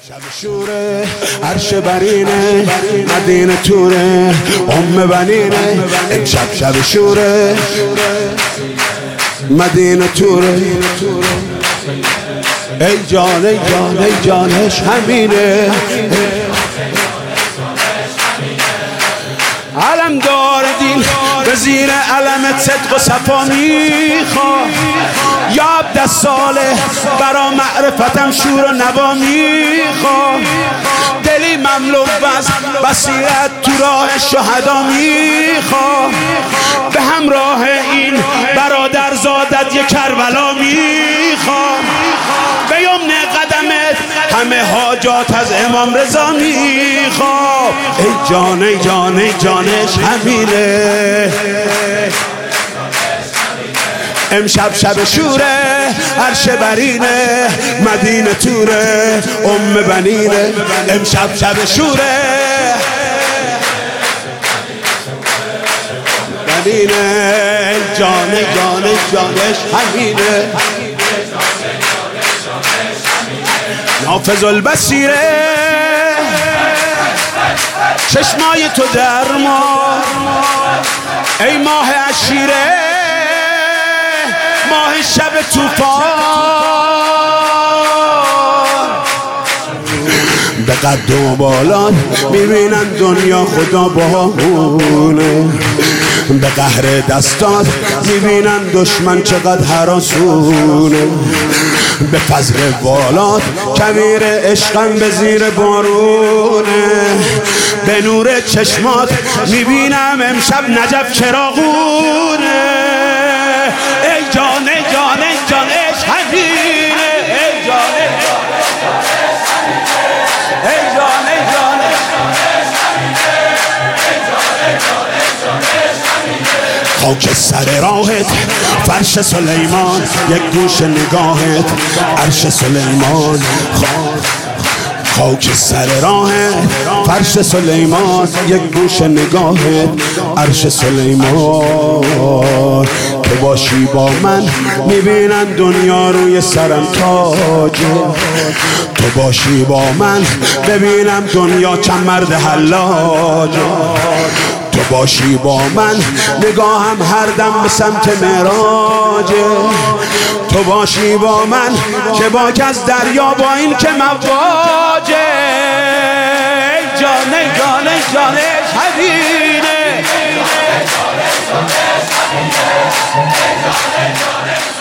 شب شوره عرش برینه مدینه توره بنینه امشب شب شوره مدینه توره ای جان ای جان ای جانش همینه علم دار دین به زیر علم صدق و صفا میخواه یا عبد صالح برا معرفتم شور و نوا میخواه دلی مملو از بصیرت تو راه شهدا میخواه به همراه این برادر زادت یک کربلا میخواه به یمن قدمت همه حاجات از امام رضا میخواه ای جان ای جان ای جانش همینه امشب شب شوره عرش برینه مدینه توره بنینه امشب شب شوره بنینه جان جان جانش همینه نافذ البصیره چشمای تو در ما ای ماه عشیره ماه شب توفان به قد و بالات میبینن دنیا خدا باهونه به قهر دستات میبینن دشمن چقدر هراسونه به فضل بالات کویر عشقم به زیر بارونه به نور چشمات میبینم امشب نجف چراغونه ای جان ای جان ای جانش همینه ای جان ای جانش همینه ای جان ای جانش خاک سر راهت فرش سلیمان یک گوش نگاهت عرش سلیمان خاک سر راهت فرش سلیمان یک گوش نگاهت عرش سلیمان تو باشی با من میبینن دنیا روی سرم تاجه تو باشی با من ببینم دنیا چند مرد حلاجه تو باشی با من نگاهم هر دم به سمت معراجه تو باشی با من که باک از دریا با این که مواجه ای جان ای جان ای جانش همینه